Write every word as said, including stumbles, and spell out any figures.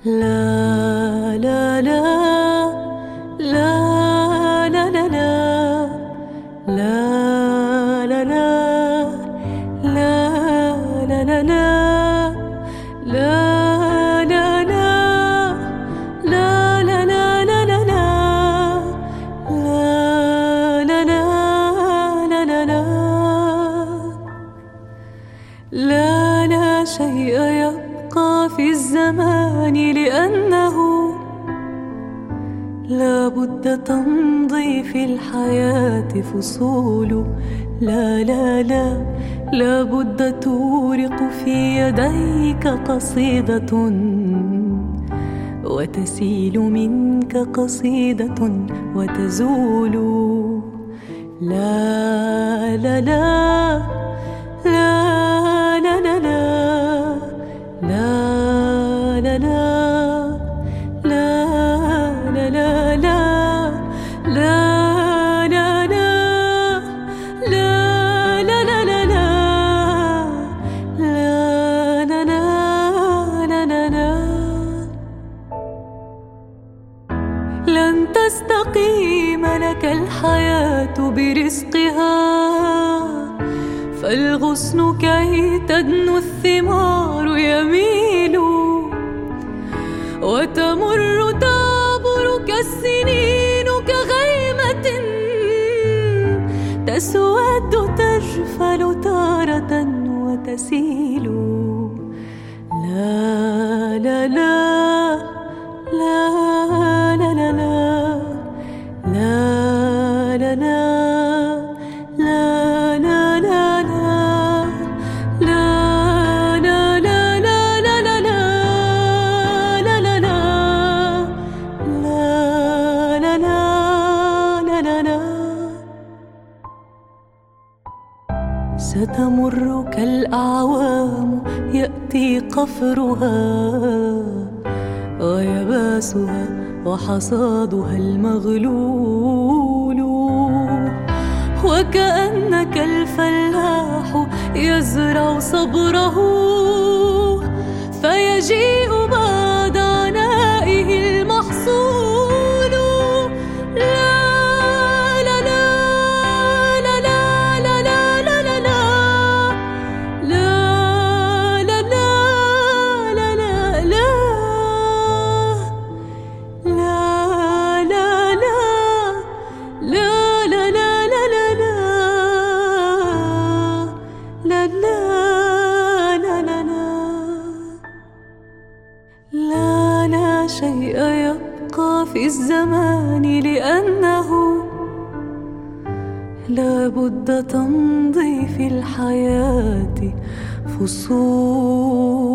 لا لا لا لا لا لا لا لا لا لا لا لا لا لا لا شيء يبقى في الزمان لأنه لا بد تمضي في الحياة فصول. لا لا لا لا بد تورق في يديك قصيدة وتسيل منك قصيدة وتزول. لا لا لا لا لا لا لا لا لا لا لا لا لن تستقيم لك الحياة برزقها، فالغصن كي تدنو الثمار يميل، وتمر تعبر كالسنين كغيمة تسود تجفل تارة وتسيل. لا لا لا لا لا لا لا لا لا لا لا ستمر كالأعوام يأتي قفرها ويباسها وحصادها المغلول، وكأنك الفلاح يزرع صبره فيجيء بعد عنائه المحصول. لا لا شيء يبقى في الزمان لأنه لا بد تمضي في الحياة فصول.